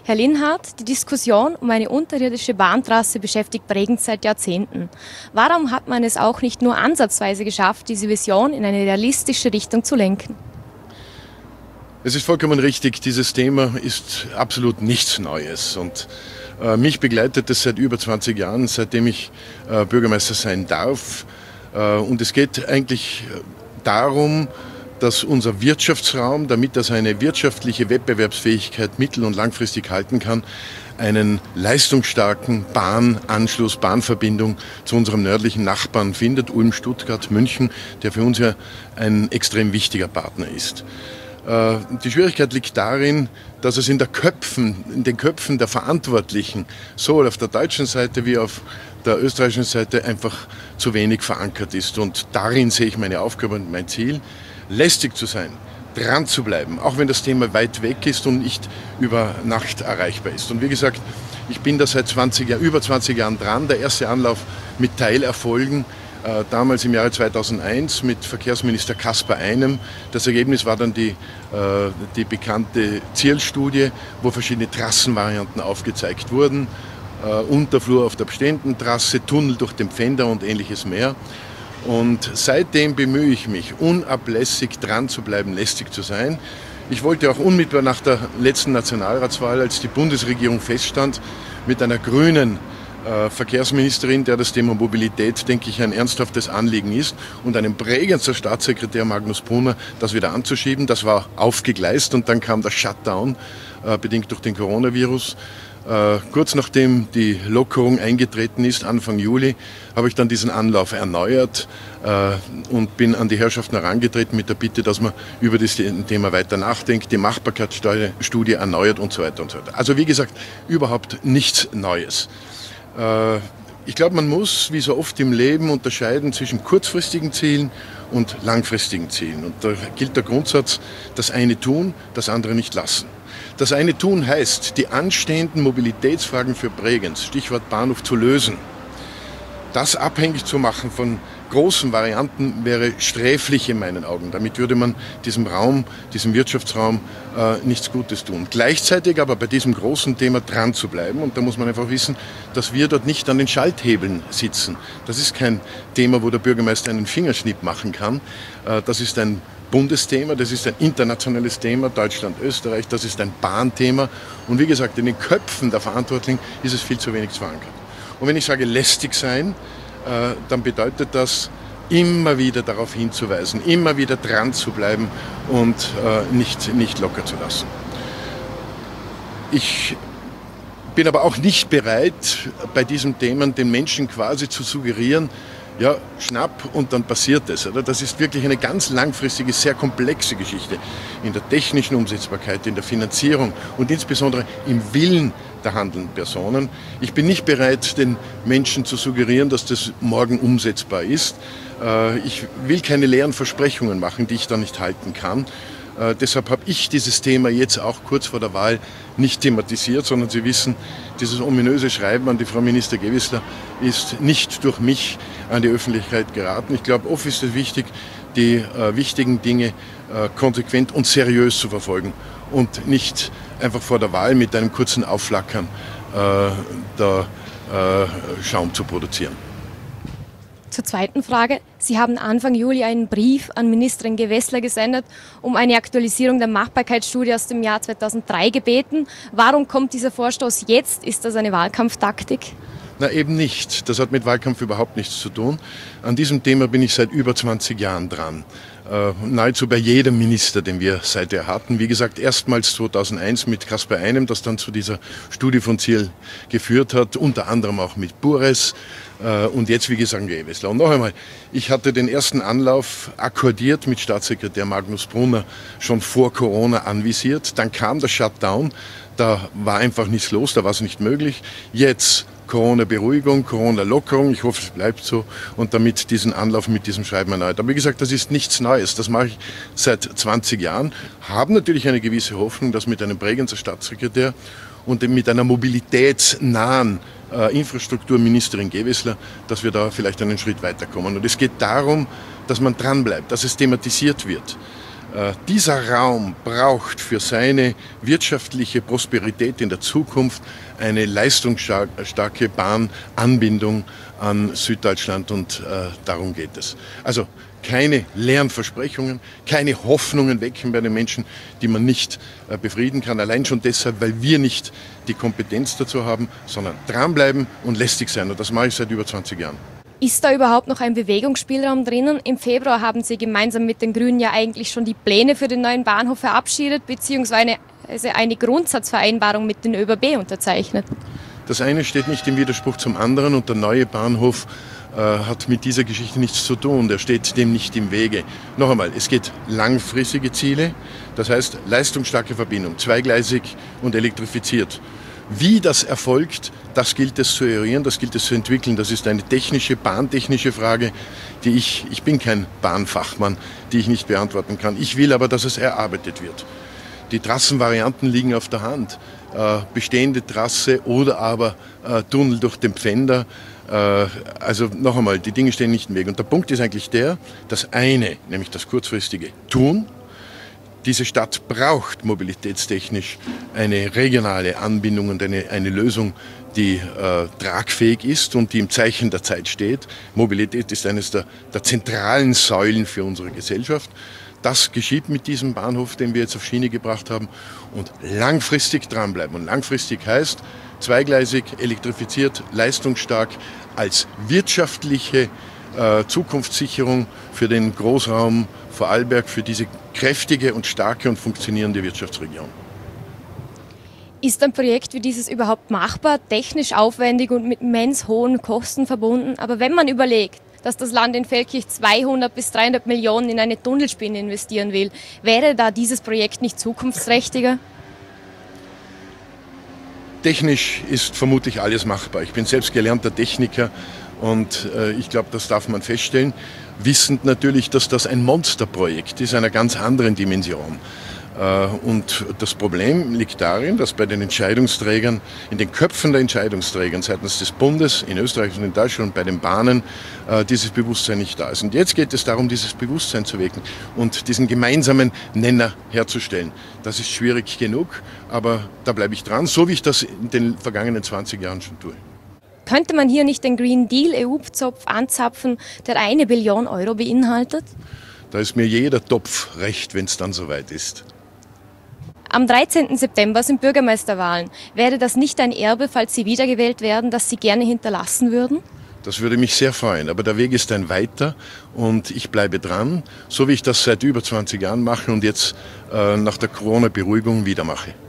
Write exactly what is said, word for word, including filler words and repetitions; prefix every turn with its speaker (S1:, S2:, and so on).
S1: Herr Linhardt, die Diskussion um eine unterirdische Bahntrasse beschäftigt Bregenz seit Jahrzehnten. Warum hat man es auch nicht nur ansatzweise geschafft, diese Vision in eine realistische Richtung zu lenken?
S2: Es ist vollkommen richtig, dieses Thema ist absolut nichts Neues. Und äh, mich begleitet es seit über zwanzig Jahren, seitdem ich äh, Bürgermeister sein darf. Äh, und es geht eigentlich darum, dass unser Wirtschaftsraum, damit er seine wirtschaftliche Wettbewerbsfähigkeit mittel- und langfristig halten kann, einen leistungsstarken Bahnanschluss, Bahnverbindung zu unserem nördlichen Nachbarn findet, Ulm, Stuttgart, München, der für uns ja ein extrem wichtiger Partner ist. Die Schwierigkeit liegt darin, dass es in, der Köpfen, in den Köpfen der Verantwortlichen, sowohl auf der deutschen Seite wie auf der österreichischen Seite, einfach zu wenig verankert ist. Und darin sehe ich meine Aufgabe und mein Ziel, lästig zu sein, dran zu bleiben, auch wenn das Thema weit weg ist und nicht über Nacht erreichbar ist. Und wie gesagt, ich bin da seit zwanzig, über zwanzig Jahren dran. Der erste Anlauf mit Teilerfolgen, äh, damals im Jahre zweitausendeins mit Verkehrsminister Caspar Einem. Das Ergebnis war dann die, äh, die bekannte Zielstudie, wo verschiedene Trassenvarianten aufgezeigt wurden. Äh, Unterflur auf der bestehenden Trasse, Tunnel durch den Pfänder und ähnliches mehr. Und seitdem bemühe ich mich, unablässig dran zu bleiben, lästig zu sein. Ich wollte auch unmittelbar nach der letzten Nationalratswahl, als die Bundesregierung feststand, mit einer grünen äh, Verkehrsministerin, der das Thema Mobilität, denke ich, ein ernsthaftes Anliegen ist, und einem Bregenzer Staatssekretär Magnus Brunner, das wieder anzuschieben. Das war aufgegleist und dann kam der Shutdown, äh, bedingt durch den Coronavirus. Uh, kurz nachdem die Lockerung eingetreten ist, Anfang Juli, habe ich dann diesen Anlauf erneuert uh, und bin an die Herrschaften herangetreten mit der Bitte, dass man über das Thema weiter nachdenkt, die Machbarkeitsstudie erneuert und so weiter und so weiter. Also wie gesagt, überhaupt nichts Neues. Uh, ich glaube, man muss, wie so oft im Leben, unterscheiden zwischen kurzfristigen Zielen und langfristigen Zielen. Und da gilt der Grundsatz, das eine tun, das andere nicht lassen. Das eine tun heißt, die anstehenden Mobilitätsfragen für Bregenz, Stichwort Bahnhof, zu lösen. Das abhängig zu machen von großen Varianten wäre sträflich in meinen Augen. Damit würde man diesem Raum, diesem Wirtschaftsraum äh, nichts Gutes tun. Gleichzeitig aber bei diesem großen Thema dran zu bleiben. Und da muss man einfach wissen, dass wir dort nicht an den Schalthebeln sitzen. Das ist kein Thema, wo der Bürgermeister einen Fingerschnipp machen kann. Äh, das ist ein Bundesthema, das ist ein internationales Thema, Deutschland, Österreich, das ist ein Bahnthema. Und wie gesagt, in den Köpfen der Verantwortlichen ist es viel zu wenig verankert. Und wenn ich sage lästig sein, äh, dann bedeutet das, immer wieder darauf hinzuweisen, immer wieder dran zu bleiben und äh, nicht, nicht locker zu lassen. Ich bin aber auch nicht bereit, bei diesem Thema den Menschen quasi zu suggerieren, ja, schnapp und dann passiert es. Oder? Das ist wirklich eine ganz langfristige, sehr komplexe Geschichte in der technischen Umsetzbarkeit, in der Finanzierung und insbesondere im Willen der handelnden Personen. Ich bin nicht bereit, den Menschen zu suggerieren, dass das morgen umsetzbar ist. Ich will keine leeren Versprechungen machen, die ich dann nicht halten kann. Äh, deshalb habe ich dieses Thema jetzt auch kurz vor der Wahl nicht thematisiert, sondern Sie wissen, dieses ominöse Schreiben an die Frau Minister Gewissler ist nicht durch mich an die Öffentlichkeit geraten. Ich glaube, oft ist es wichtig, die äh, wichtigen Dinge äh, konsequent und seriös zu verfolgen und nicht einfach vor der Wahl mit einem kurzen Aufflackern äh, der äh, Schaum zu produzieren.
S1: Zur zweiten Frage. Sie haben Anfang Juli einen Brief an Ministerin Gewessler gesendet, um eine Aktualisierung der Machbarkeitsstudie aus dem Jahr zweitausenddrei gebeten. Warum kommt dieser Vorstoß jetzt? Ist das eine Wahlkampftaktik?
S2: Na eben nicht. Das hat mit Wahlkampf überhaupt nichts zu tun. An diesem Thema bin ich seit über zwanzig Jahren dran. Äh, nahezu bei jedem Minister, den wir seither hatten. Wie gesagt, erstmals zweitausendeins mit Caspar Einem, das dann zu dieser Studie von Ziel geführt hat, unter anderem auch mit Bures äh, und jetzt, wie gesagt, Gewessler. Und noch einmal, ich hatte den ersten Anlauf akkordiert mit Staatssekretär Magnus Brunner schon vor Corona anvisiert. Dann kam der Shutdown, da war einfach nichts los, da war es nicht möglich. Jetzt Corona-Beruhigung, Corona-Lockerung, ich hoffe, es bleibt so, und damit diesen Anlauf mit diesem Schreiben erneut. Aber wie gesagt, das ist nichts Neues, das mache ich seit zwanzig Jahren, haben natürlich eine gewisse Hoffnung, dass mit einem Bregenzer Staatssekretär und mit einer mobilitätsnahen äh, Infrastrukturministerin Gewessler, dass wir da vielleicht einen Schritt weiterkommen. Und es geht darum, dass man dranbleibt, dass es thematisiert wird. Dieser Raum braucht für seine wirtschaftliche Prosperität in der Zukunft eine leistungsstarke Bahnanbindung an Süddeutschland und äh, darum geht es. Also keine leeren Versprechungen, keine Hoffnungen wecken bei den Menschen, die man nicht äh, befrieden kann. Allein schon deshalb, weil wir nicht die Kompetenz dazu haben, sondern dranbleiben und lästig sein. Und das mache ich seit über zwanzig Jahren.
S1: Ist da überhaupt noch ein Bewegungsspielraum drinnen? Im Februar haben Sie gemeinsam mit den Grünen ja eigentlich schon die Pläne für den neuen Bahnhof verabschiedet, beziehungsweise eine Grundsatzvereinbarung mit den ÖBB unterzeichnet.
S2: Das eine steht nicht im Widerspruch zum anderen und der neue Bahnhof äh, hat mit dieser Geschichte nichts zu tun. Der steht dem nicht im Wege. Noch einmal, es geht langfristige Ziele, das heißt leistungsstarke Verbindung, zweigleisig und elektrifiziert. Wie das erfolgt, das gilt es zu eruieren, das gilt es zu entwickeln. Das ist eine technische, bahntechnische Frage, die ich, ich bin kein Bahnfachmann, die ich nicht beantworten kann. Ich will aber, dass es erarbeitet wird. Die Trassenvarianten liegen auf der Hand. Äh, bestehende Trasse oder aber äh, Tunnel durch den Pfänder. Äh, also noch einmal, die Dinge stehen nicht im Weg. Und der Punkt ist eigentlich der, das eine, nämlich das kurzfristige Tun. Diese Stadt braucht mobilitätstechnisch eine regionale Anbindung und eine, eine Lösung, die äh, tragfähig ist und die im Zeichen der Zeit steht. Mobilität ist eines der, der zentralen Säulen für unsere Gesellschaft. Das geschieht mit diesem Bahnhof, den wir jetzt auf Schiene gebracht haben. Und langfristig dranbleiben. Und langfristig heißt zweigleisig, elektrifiziert, leistungsstark als wirtschaftliche äh, Zukunftssicherung für den Großraum Vorarlberg, für diese kräftige und starke und funktionierende Wirtschaftsregion.
S1: Ist ein Projekt wie dieses überhaupt machbar, technisch aufwendig und mit immens hohen Kosten verbunden? Aber wenn man überlegt, dass das Land in Feldkirch zweihundert bis dreihundert Millionen in eine Tunnelspinne investieren will, wäre da dieses Projekt nicht zukunftsträchtiger?
S2: Technisch ist vermutlich alles machbar. Ich bin selbst gelernter Techniker und äh, ich glaube, das darf man feststellen. Wissend natürlich, dass das ein Monsterprojekt ist, einer ganz anderen Dimension. Äh, und das Problem liegt darin, dass bei den Entscheidungsträgern, in den Köpfen der Entscheidungsträgern seitens des Bundes, in Österreich und in Deutschland und bei den Bahnen, äh, dieses Bewusstsein nicht da ist. Und jetzt geht es darum, dieses Bewusstsein zu wecken und diesen gemeinsamen Nenner herzustellen. Das ist schwierig genug, aber da bleibe ich dran, so wie ich das in den vergangenen zwanzig Jahren schon tue.
S1: Könnte man hier nicht den Green Deal E U-Zopf anzapfen, der eine Billion Euro beinhaltet?
S2: Da ist mir jeder Topf recht, wenn es dann soweit ist.
S1: Am dreizehnten September sind Bürgermeisterwahlen. Wäre das nicht ein Erbe, falls Sie wiedergewählt werden, das Sie gerne hinterlassen würden?
S2: Das würde mich sehr freuen, aber der Weg ist ein weiter und ich bleibe dran, so wie ich das seit über zwanzig Jahren mache und jetzt äh, nach der Corona-Beruhigung wieder mache.